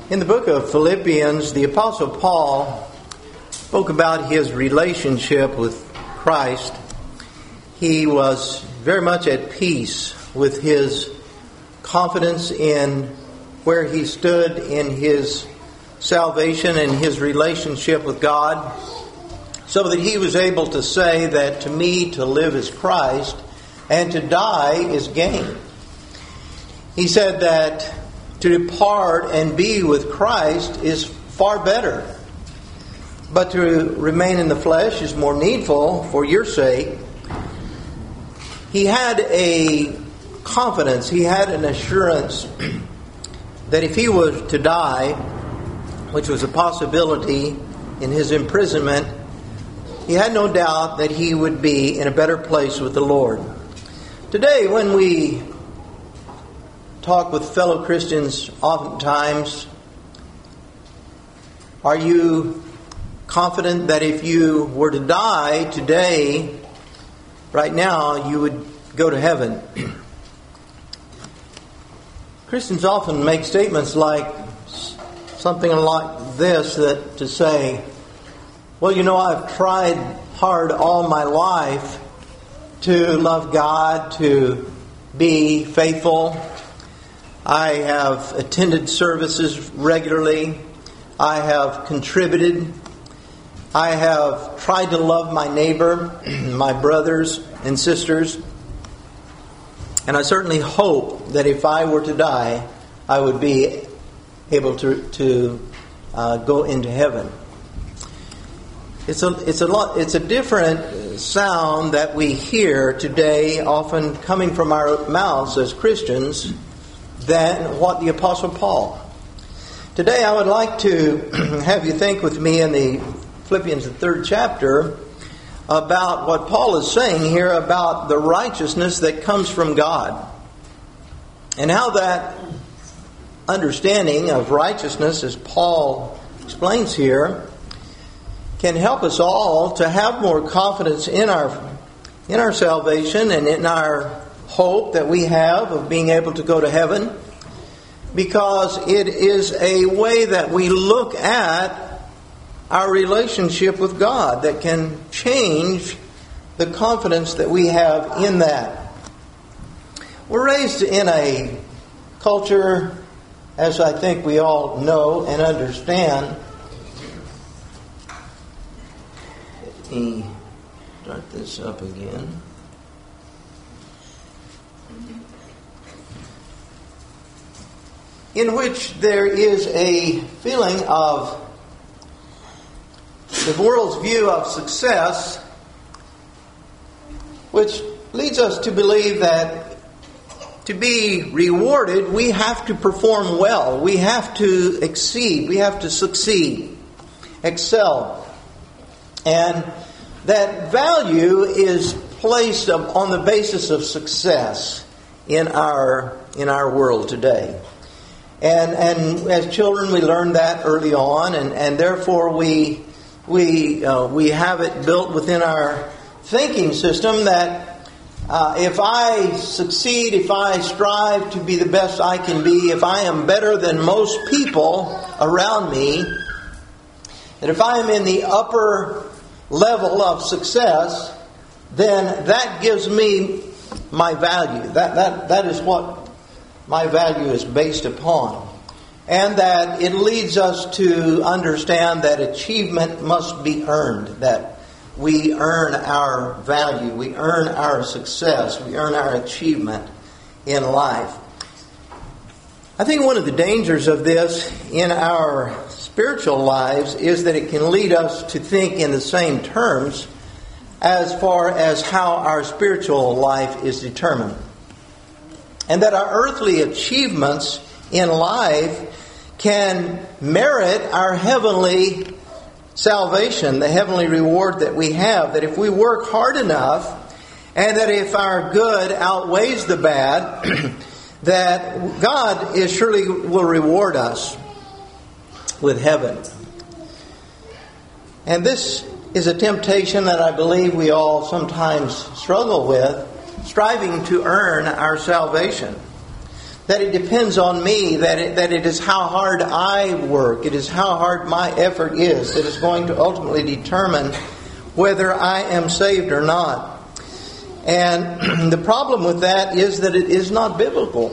In the book of Philippians, the Apostle Paul spoke about his relationship with Christ. He was very much at peace with his confidence in where he stood in his salvation and his relationship with God, so that he was able to say that to me to live is Christ and to die is gain. He said that to depart and be with Christ is far better. But to remain in the flesh is more needful for your sake. He had a confidence, he had an assurance that if he was to die, which was a possibility in his imprisonment, he had no doubt that he would be in a better place with the Lord. Today, when we talk with fellow Christians, oftentimes, are you confident that if you were to die today, right now, you would go to heaven? Christians often make statements like something like this, that to say, well, you know, I've tried hard all my life to love God, to be faithful. I have attended services regularly. I have contributed. I have tried to love my neighbor, my brothers and sisters. And I certainly hope that if I were to die, I would be able to go into heaven. It's a different sound that we hear today, often coming from our mouths as Christians, than what the Apostle Paul. Today I would like to have you think with me in the Philippians, the 3rd chapter, about what Paul is saying here about the righteousness that comes from God. And how that understanding of righteousness, as Paul explains here, can help us all to have more confidence in our salvation and in our hope that we have of being able to go to heaven, because it is a way that we look at our relationship with God that can change the confidence that we have in that. We're raised in a culture, as I think we all know and understand. Let me start this up again. In which there is a feeling of the world's view of success, which leads us to believe that to be rewarded, we have to perform well, we have to exceed, we have to succeed, excel. And that value is placed on the basis of success in our world today. And as children, we learn that early on, and therefore we have it built within our thinking system that if I succeed, if I strive to be the best I can be, if I am better than most people around me, that if I am in the upper level of success, then that gives me my value. That is what my value is based upon. And that it leads us to understand that achievement must be earned, that we earn our value, we earn our success, we earn our achievement in life. I think one of the dangers of this in our spiritual lives is that it can lead us to think in the same terms as far as how our spiritual life is determined. And that our earthly achievements in life can merit our heavenly salvation, the heavenly reward that we have. That if we work hard enough, and that if our good outweighs the bad, that God surely will reward us with heaven. And this is a temptation that I believe we all sometimes struggle with, striving to earn our salvation. that it depends on me, that it is how hard I work, it is how hard my effort is that is going to ultimately determine whether I am saved or not. And the problem with that is that it is not biblical,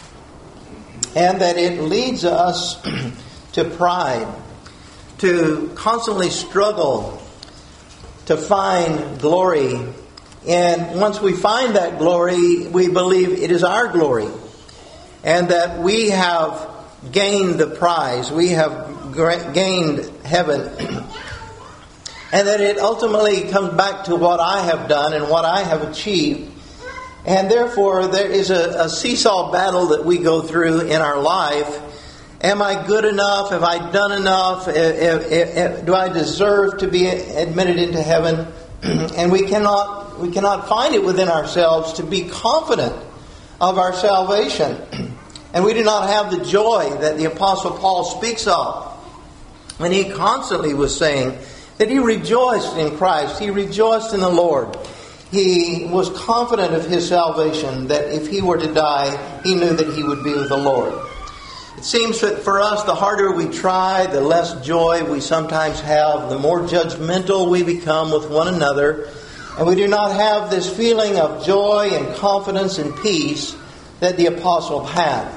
and that it leads us to pride, to constantly struggle to find glory. And once we find that glory, we believe it is our glory, and that we have gained the prize, we have gained heaven, and that it ultimately comes back to what I have done and what I have achieved. And therefore, there is a seesaw battle that we go through in our life. Am I good enough? Have I done enough? Do I deserve to be admitted into heaven? And we cannot find it within ourselves to be confident of our salvation. And we do not have the joy that the Apostle Paul speaks of when he constantly was saying that he rejoiced in Christ. He rejoiced in the Lord. He was confident of his salvation, that if he were to die, he knew that he would be with the Lord. It seems that for us, the harder we try, the less joy we sometimes have, the more judgmental we become with one another, and we do not have this feeling of joy and confidence and peace that the Apostle had.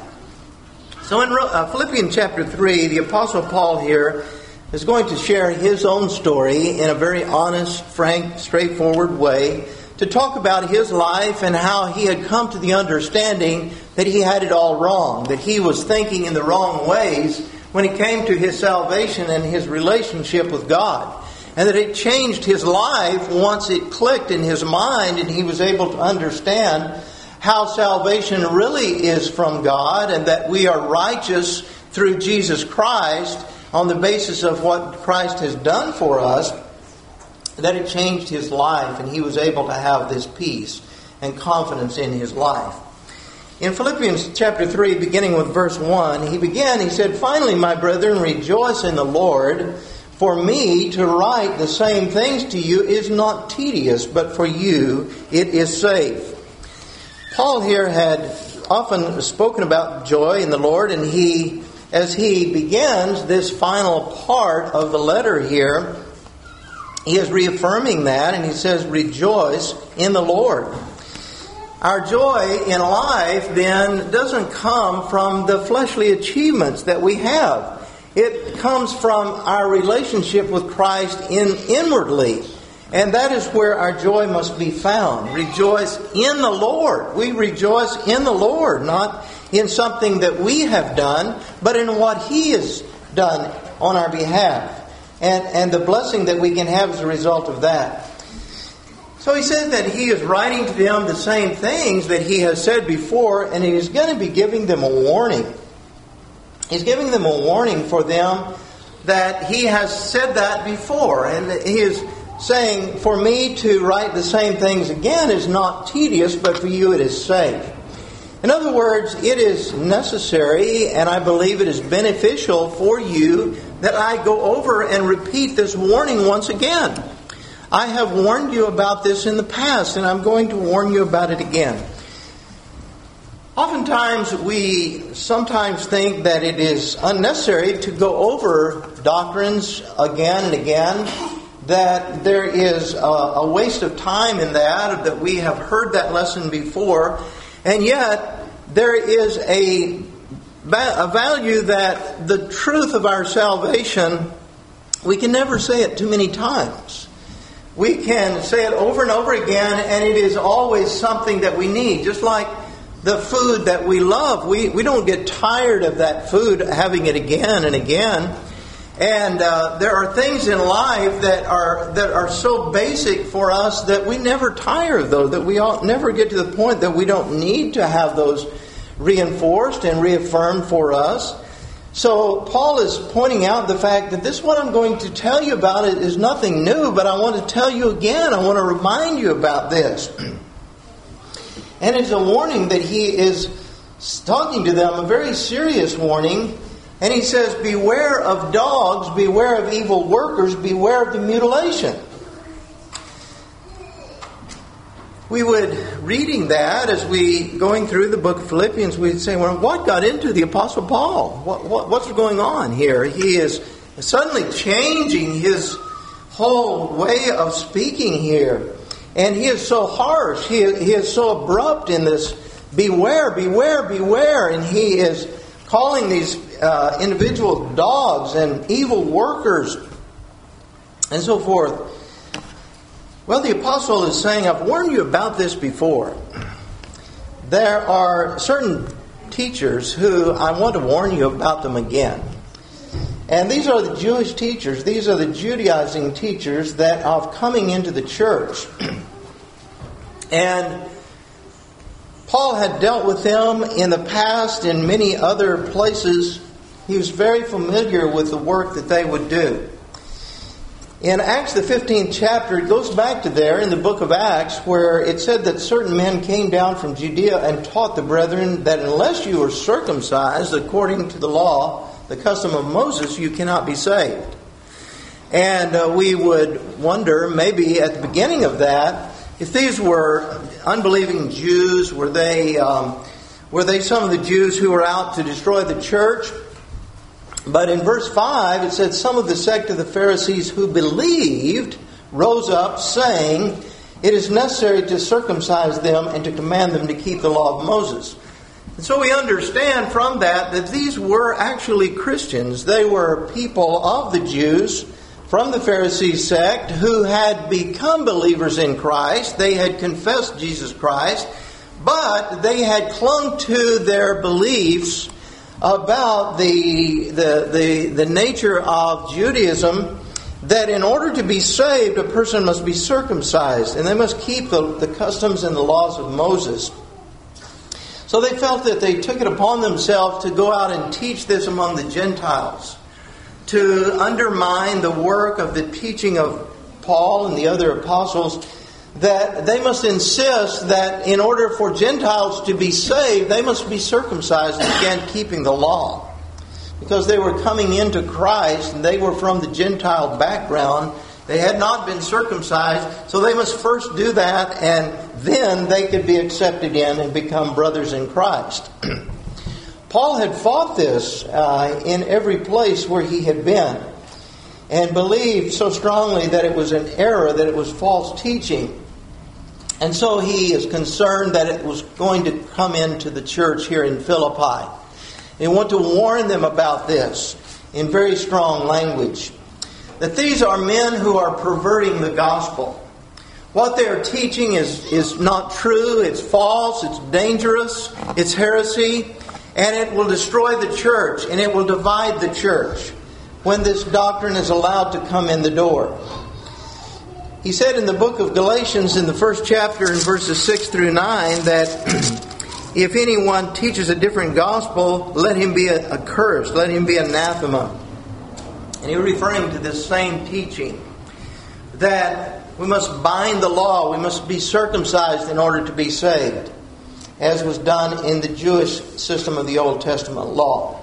So in Philippians chapter 3, the Apostle Paul here is going to share his own story in a very honest, frank, straightforward way to talk about his life and how he had come to the understanding that he had it all wrong, that he was thinking in the wrong ways when he came to his salvation and his relationship with God, and that it changed his life once it clicked in his mind and he was able to understand how salvation really is from God, and that we are righteous through Jesus Christ on the basis of what Christ has done for us, that it changed his life and he was able to have this peace and confidence in his life. In Philippians chapter 3, beginning with verse 1, he said, "Finally, my brethren, rejoice in the Lord. For me to write the same things to you is not tedious, but for you it is safe." Paul here had often spoken about joy in the Lord, and as he begins this final part of the letter here, he is reaffirming that, and he says, "Rejoice in the Lord." Our joy in life then doesn't come from the fleshly achievements that we have. It comes from our relationship with Christ inwardly. And that is where our joy must be found. Rejoice in the Lord. We rejoice in the Lord, not in something that we have done, but in what He has done on our behalf, and the blessing that we can have as a result of that. So he says that he is writing to them the same things that he has said before, and he is going to be giving them a warning. He's giving them a warning for them that he has said that before, and he is saying, for me to write the same things again is not tedious, but for you it is safe. In other words, it is necessary, and I believe it is beneficial for you that I go over and repeat this warning once again. I have warned you about this in the past, and I'm going to warn you about it again. Oftentimes, we sometimes think that it is unnecessary to go over doctrines again and again, that there is a waste of time in that we have heard that lesson before, and yet there is a value that the truth of our salvation, we can never say it too many times. We can say it over and over again, and it is always something that we need. Just like the food that we love, we don't get tired of that food, having it again and again. And there are things in life that are so basic for us that we never tire of those, that we never get to the point that we don't need to have those reinforced and reaffirmed for us. So Paul is pointing out the fact that this, what I'm going to tell you about, it is nothing new, but I want to tell you again, I want to remind you about this. And it's a warning that he is talking to them, a very serious warning. And he says, beware of dogs, beware of evil workers, beware of the mutilation. we would, reading that, as we going through the book of Philippians, we'd say, well, what got into the Apostle Paul? What's going on here? He is suddenly changing his whole way of speaking here. And he is so harsh. He is so abrupt in this, beware, beware, beware. And he is calling these individual dogs and evil workers and so forth. Well, the apostle is saying, I've warned you about this before. There are certain teachers who I want to warn you about them again. And these are the Jewish teachers. These are the Judaizing teachers that are coming into the church. And Paul had dealt with them in the past in many other places. He was very familiar with the work that they would do. In Acts, the 15th chapter, it goes back to there in the book of Acts, where it said that certain men came down from Judea and taught the brethren that unless you are circumcised according to the law, the custom of Moses, you cannot be saved. And we would wonder, maybe at the beginning of that, if these were unbelieving Jews, were they some of the Jews who were out to destroy the church? But in verse 5, it said, some of the sect of the Pharisees who believed rose up, saying, it is necessary to circumcise them and to command them to keep the law of Moses. And so we understand from that these were actually Christians. They were people of the Jews from the Pharisee sect who had become believers in Christ. They had confessed Jesus Christ, but they had clung to their beliefs about the nature of Judaism, that in order to be saved, a person must be circumcised, and they must keep the customs and the laws of Moses. So they felt that they took it upon themselves to go out and teach this among the Gentiles, to undermine the work of the teaching of Paul and the other apostles, that they must insist that in order for Gentiles to be saved, they must be circumcised and begin keeping the law. Because they were coming into Christ and they were from the Gentile background. They had not been circumcised, so they must first do that, and then they could be accepted in and become brothers in Christ. Paul had fought this in every place where he had been, and believed so strongly that it was an error, that it was false teaching. And so he is concerned that it was going to come into the church here in Philippi. They want to warn them about this in very strong language. That these are men who are perverting the gospel. What they are teaching is not true, it's false, it's dangerous, it's heresy, and it will destroy the church, and it will divide the church when this doctrine is allowed to come in the door. He said in the book of Galatians in the first chapter in verses 6 through 9 that if anyone teaches a different gospel, let him be accursed, let him be anathema. And he was referring to this same teaching, that we must bind the law, we must be circumcised in order to be saved, as was done in the Jewish system of the Old Testament law.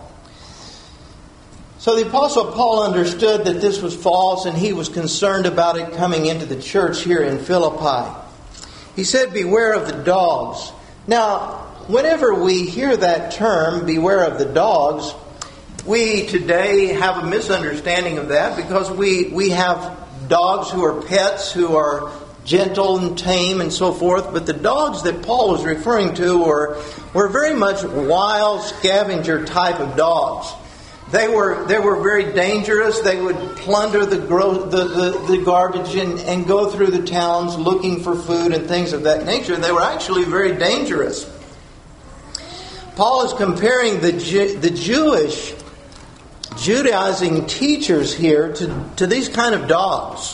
So the Apostle Paul understood that this was false, and he was concerned about it coming into the church here in Philippi. He said, beware of the dogs. Now, whenever we hear that term, beware of the dogs, we today have a misunderstanding of that, because we have dogs who are pets, who are gentle and tame and so forth. But the dogs that Paul was referring to were very much wild scavenger type of dogs. They were very dangerous. They would plunder the garbage and go through the towns looking for food and things of that nature. They were actually very dangerous. Paul is comparing the Jewish Judaizing teachers here to these kind of dogs.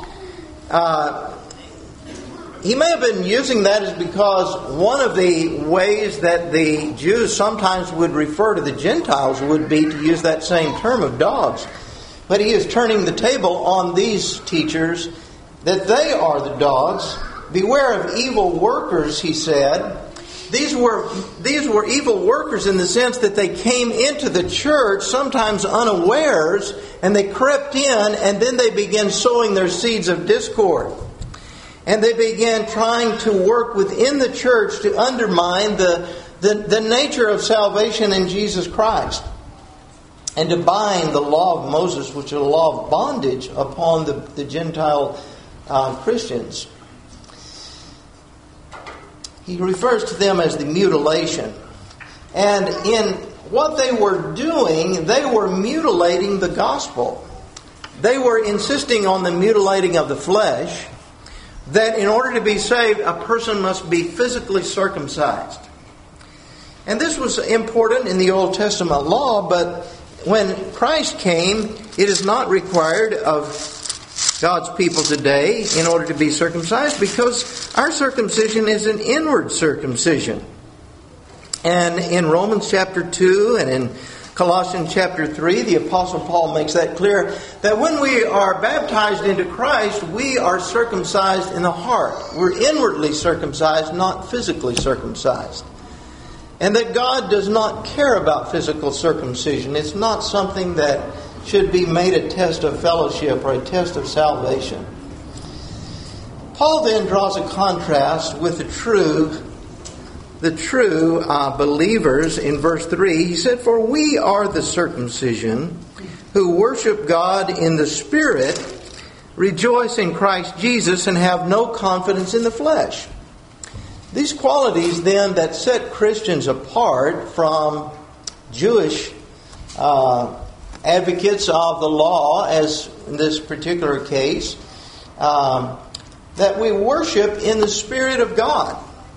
He may have been using that as because one of the ways that the Jews sometimes would refer to the Gentiles would be to use that same term of dogs. But he is turning the table on these teachers, that they are the dogs. Beware of evil workers, he said. These were evil workers in the sense that they came into the church sometimes unawares, and they crept in, and then they began sowing their seeds of discord. And they began trying to work within the church to undermine the nature of salvation in Jesus Christ, and to bind the law of Moses, which is a law of bondage, upon the Gentile Christians. He refers to them as the mutilation. And in what they were doing, they were mutilating the gospel. They were insisting on the mutilating of the flesh, that in order to be saved, a person must be physically circumcised. And this was important in the Old Testament law, but when Christ came, it is not required of God's people today in order to be circumcised, because our circumcision is an inward circumcision. And in Romans chapter 2 and in Colossians chapter 3, the Apostle Paul makes that clear, that when we are baptized into Christ, we are circumcised in the heart. We're inwardly circumcised, not physically circumcised. And that God does not care about physical circumcision. It's not something that should be made a test of fellowship or a test of salvation. Paul then draws a contrast with the true believers in verse 3. He said, "For we are the circumcision who worship God in the Spirit, rejoice in Christ Jesus, and have no confidence in the flesh." These qualities then that set Christians apart from Jewish advocates of the law, as in this particular case, that we worship in the Spirit of God.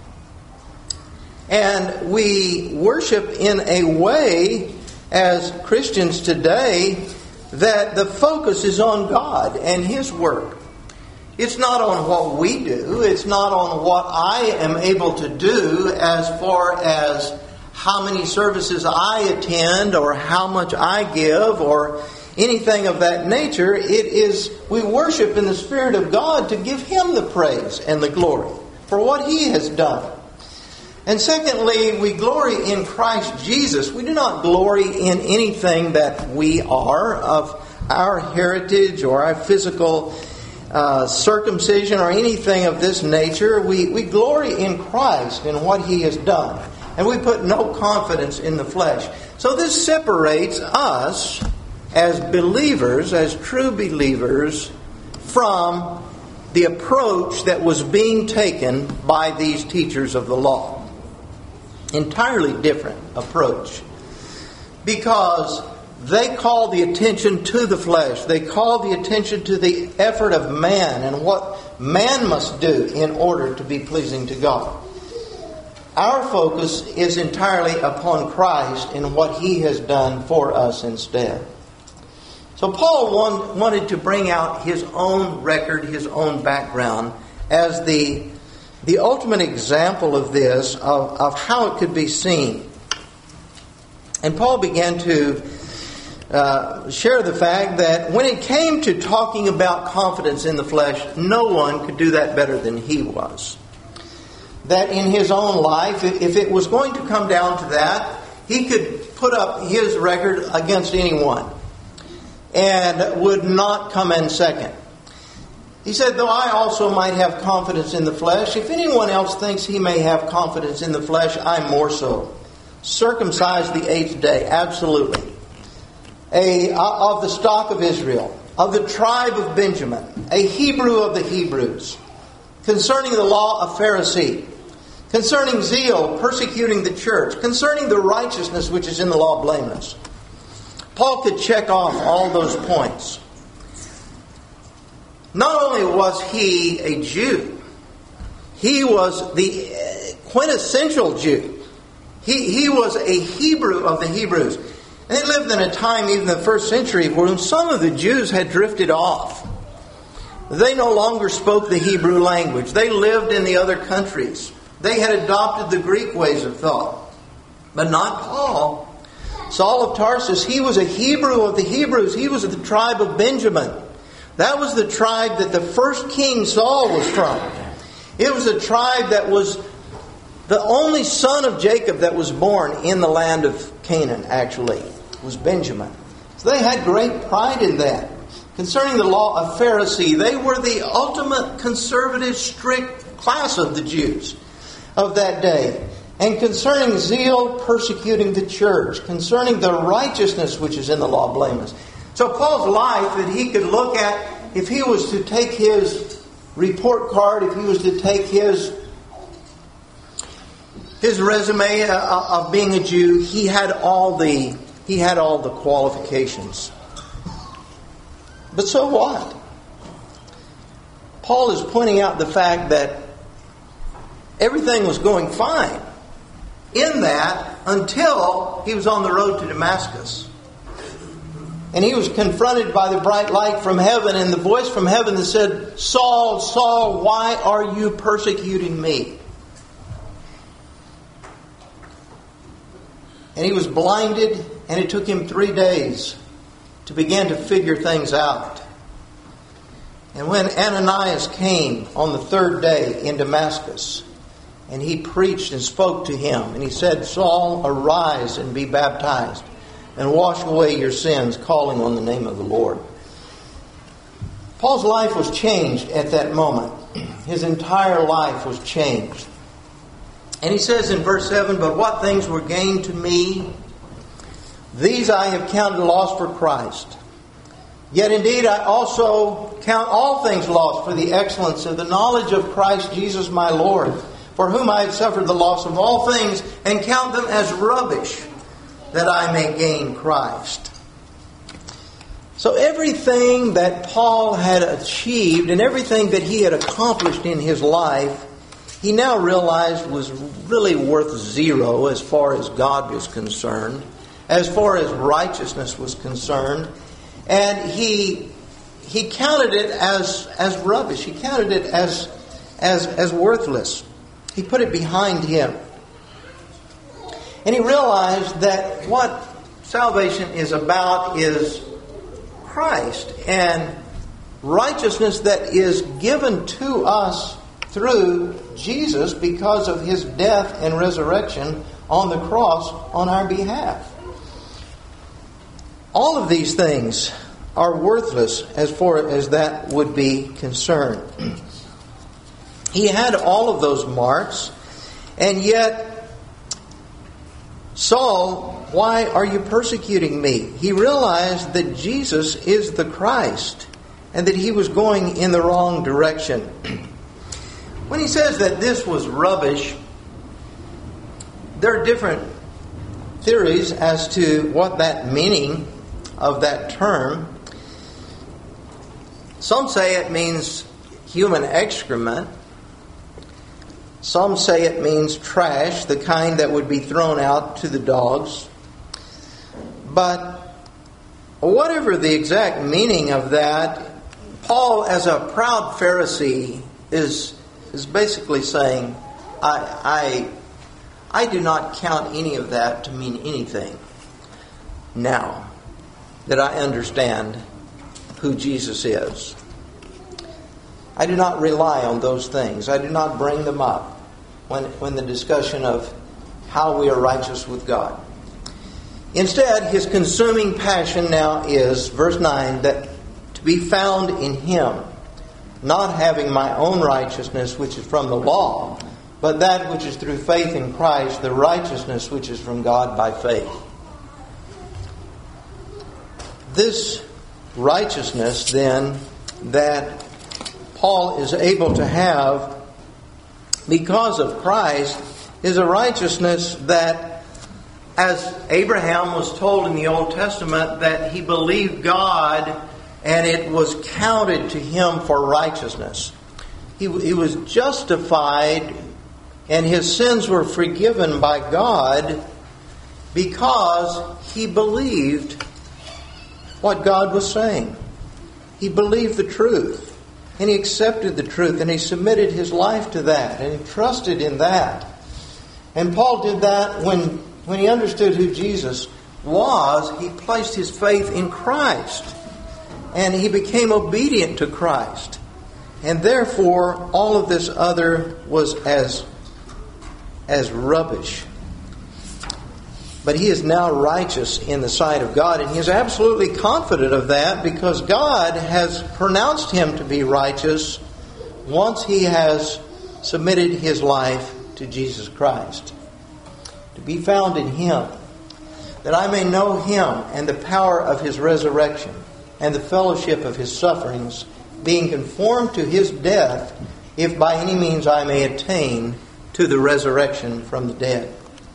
And we worship in a way, as Christians today, that the focus is on God and His work. It's not on what we do. It's not on what I am able to do as far as how many services I attend or how much I give or anything of that nature. It is, we worship in the Spirit of God to give Him the praise and the glory for what He has done. And secondly, we glory in Christ Jesus. We do not glory in anything that we are, of our heritage or our physical circumcision or anything of this nature. We glory in Christ and what He has done. And we put no confidence in the flesh. So this separates us as believers, as true believers, from the approach that was being taken by these teachers of the law. Entirely different approach. Because they call the attention to the flesh. They call the attention to the effort of man and what man must do in order to be pleasing to God. Our focus is entirely upon Christ and what He has done for us instead. So Paul wanted to bring out his own record, his own background, as the ultimate example of this, of how it could be seen. And Paul began to share the fact that when it came to talking about confidence in the flesh, no one could do that better than he was. That in his own life, if it was going to come down to that, he could put up his record against anyone and would not come in second. He said, "Though I also might have confidence in the flesh, if anyone else thinks he may have confidence in the flesh, I more so. Circumcised the 8th day, absolutely. Of the stock of Israel, of the tribe of Benjamin, a Hebrew of the Hebrews, concerning the law, a Pharisee, concerning zeal, persecuting the church, concerning the righteousness which is in the law, blameless." Paul could check off all those points. Not only was he a Jew, he was the quintessential Jew. He was a Hebrew of the Hebrews. And they lived in a time, even the first century, where some of the Jews had drifted off. They no longer spoke the Hebrew language. They lived in the other countries. They had adopted the Greek ways of thought. But not Paul. Saul of Tarsus, he was a Hebrew of the Hebrews. He was of the tribe of Benjamin. That was the tribe that the first king Saul was from. It was a tribe that was the only son of Jacob that was born in the land of Canaan, actually, was Benjamin. So they had great pride in that, concerning the law of Pharisee. They were the ultimate conservative, strict class of the Jews of that day. And concerning zeal, persecuting the church. Concerning the righteousness which is in the law, blameless. So Paul's life that he could look at, if he was to take his report card, if he was to take his resume of being a Jew, he had all the qualifications. But so what? Paul is pointing out the fact that everything was going fine in that until he was on the road to Damascus. And he was confronted by the bright light from heaven and the voice from heaven that said, "Saul, Saul, why are you persecuting me?" And he was blinded, and it took him 3 days to begin to figure things out. And when Ananias came on the 3rd day in Damascus, and he preached and spoke to him, and he said, "Saul, arise and be baptized, and wash away your sins, calling on the name of the Lord." Paul's life was changed at that moment. His entire life was changed. And he says in verse 7, "But what things were gained to me, these I have counted loss for Christ. Yet indeed I also count all things lost for the excellence of the knowledge of Christ Jesus my Lord, for whom I have suffered the loss of all things, and count them as rubbish, that I may gain Christ." So everything that Paul had achieved and everything that he had accomplished in his life, he now realized was really worth zero as far as God was concerned, as far as righteousness was concerned. And he counted it as rubbish. He counted it as worthless. He put it behind him. And he realized that what salvation is about is Christ and righteousness that is given to us through Jesus because of His death and resurrection on the cross on our behalf. All of these things are worthless as far as that would be concerned. He had all of those marks, and yet, "Saul, why are you persecuting me?" He realized that Jesus is the Christ and that he was going in the wrong direction. When he says that this was rubbish, there are different theories as to what that meaning of that term. Some say it means human excrement. Some say it means trash, the kind that would be thrown out to the dogs. But whatever the exact meaning of that, Paul, as a proud Pharisee, is basically saying, I do not count any of that to mean anything now that I understand who Jesus is. I do not rely on those things. I do not bring them up when the discussion of how we are righteous with God. Instead, his consuming passion now is, verse 9, that to be found in Him, not having my own righteousness which is from the law, but that which is through faith in Christ, the righteousness which is from God by faith. This righteousness, then, that Paul is able to have because of Christ is a righteousness that, as Abraham was told in the Old Testament, that he believed God and it was counted to him for righteousness. He was justified and his sins were forgiven by God because he believed what God was saying. He believed the truth. And he accepted the truth, and he submitted his life to that, and he trusted in that. And Paul did that when he understood who Jesus was. He placed his faith in Christ, and he became obedient to Christ. And therefore, all of this other was as rubbish. But he is now righteous in the sight of God, and he is absolutely confident of that because God has pronounced him to be righteous once he has submitted his life to Jesus Christ. To be found in him, that I may know him and the power of his resurrection and the fellowship of his sufferings, being conformed to his death, if by any means I may attain to the resurrection from the dead.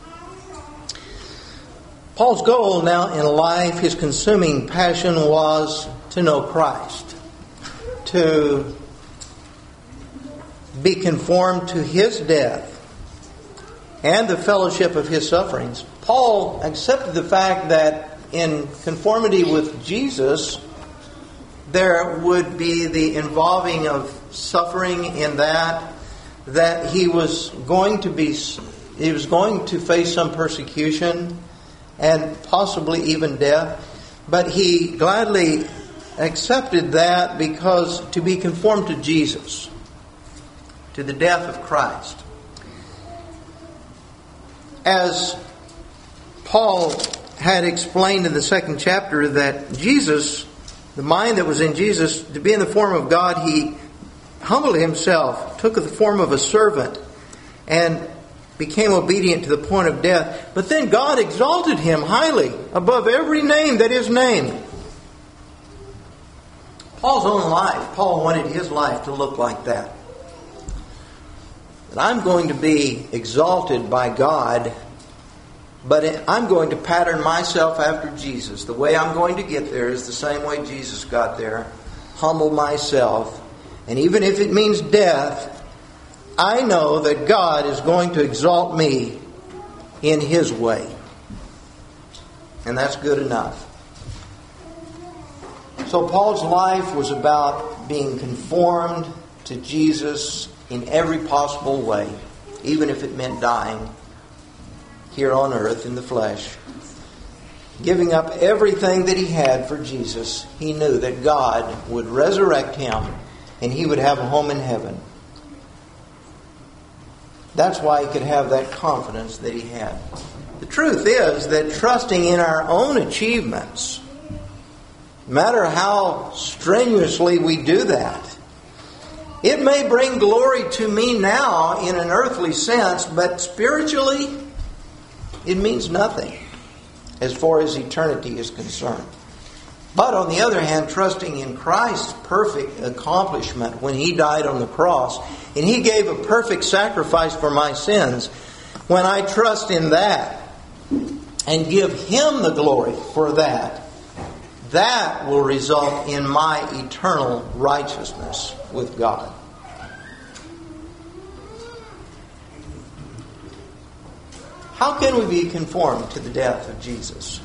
Paul's goal now in life, his consuming passion, was to know Christ, to be conformed to his death and the fellowship of his sufferings. Paul accepted the fact that in conformity with Jesus, there would be the involving of suffering in that he was going to face some persecution and possibly even death. But he gladly accepted that because to be conformed to Jesus, to the death of Christ. As Paul had explained in the 2nd chapter, that Jesus, the mind that was in Jesus, to be in the form of God, he humbled himself, took the form of a servant, and became obedient to the point of death. But then God exalted him highly above every name that is named. Paul's own life, Paul wanted his life to look like that. That I'm going to be exalted by God, but I'm going to pattern myself after Jesus. The way I'm going to get there is the same way Jesus got there. Humble myself. And even if it means death, I know that God is going to exalt me in his way. And that's good enough. So Paul's life was about being conformed to Jesus in every possible way, even if it meant dying here on earth in the flesh. Giving up everything that he had for Jesus, he knew that God would resurrect him and he would have a home in heaven. That's why he could have that confidence that he had. The truth is that trusting in our own achievements, no matter how strenuously we do that, it may bring glory to me now in an earthly sense, but spiritually, it means nothing as far as eternity is concerned. But on the other hand, trusting in Christ's perfect accomplishment when he died on the cross, and he gave a perfect sacrifice for my sins, when I trust in that and give him the glory for that, that will result in my eternal righteousness with God. How can we be conformed to the death of Jesus?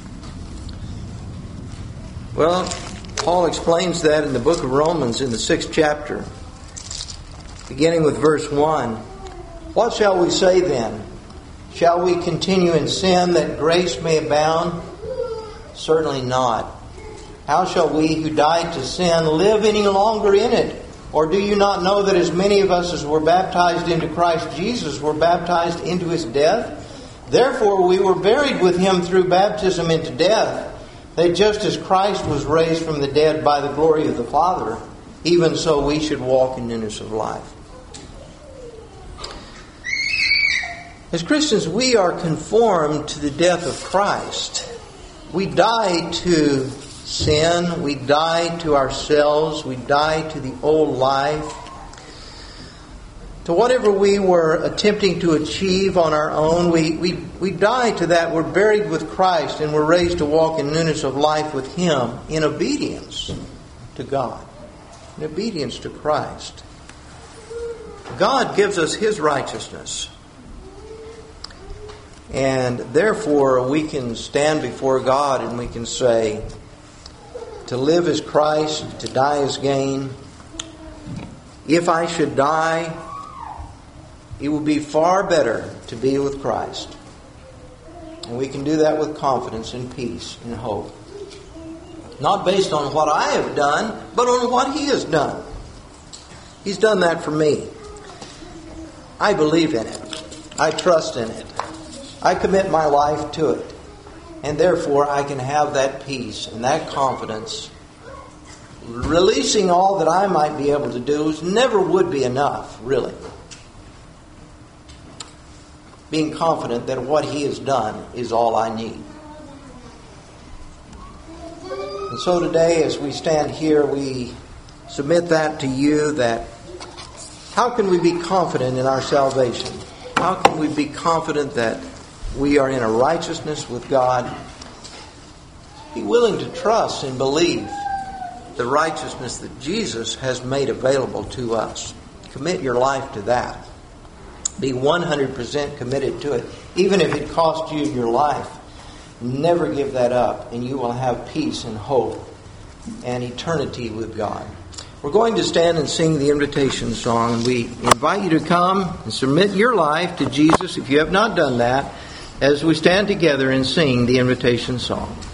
Well, Paul explains that in the book of Romans in the 6th chapter, beginning with verse 1. What shall we say then? Shall we continue in sin that grace may abound? Certainly not. How shall we who died to sin live any longer in it? Or do you not know that as many of us as were baptized into Christ Jesus were baptized into his death? Therefore we were buried with him through baptism into death, that just as Christ was raised from the dead by the glory of the Father, even so we should walk in newness of life. As Christians, we are conformed to the death of Christ. We die to sin. We die to ourselves. We die to the old life. To whatever we were attempting to achieve on our own, we die to that. We're buried with Christ and we're raised to walk in newness of life with him in obedience to God, in obedience to Christ. God gives us his righteousness. And therefore we can stand before God and we can say, to live is Christ, to die is gain. If I should die, it would be far better to be with Christ. And we can do that with confidence and peace and hope. Not based on what I have done, but on what he has done. He's done that for me. I believe in it. I trust in it. I commit my life to it. And therefore I can have that peace and that confidence. Releasing all that I might be able to do never would be enough, really. Being confident that what He has done is all I need. And so today, as we stand here, we submit that to you, that how can we be confident in our salvation? How can we be confident that we are in a righteousness with God? Be willing to trust and believe the righteousness that Jesus has made available to us. Commit your life to that. Be 100% committed to it. Even if it costs you your life, never give that up, and you will have peace and hope and eternity with God. We're going to stand and sing the invitation song, and we invite you to come and submit your life to Jesus if you have not done that, as we stand together and sing the invitation song.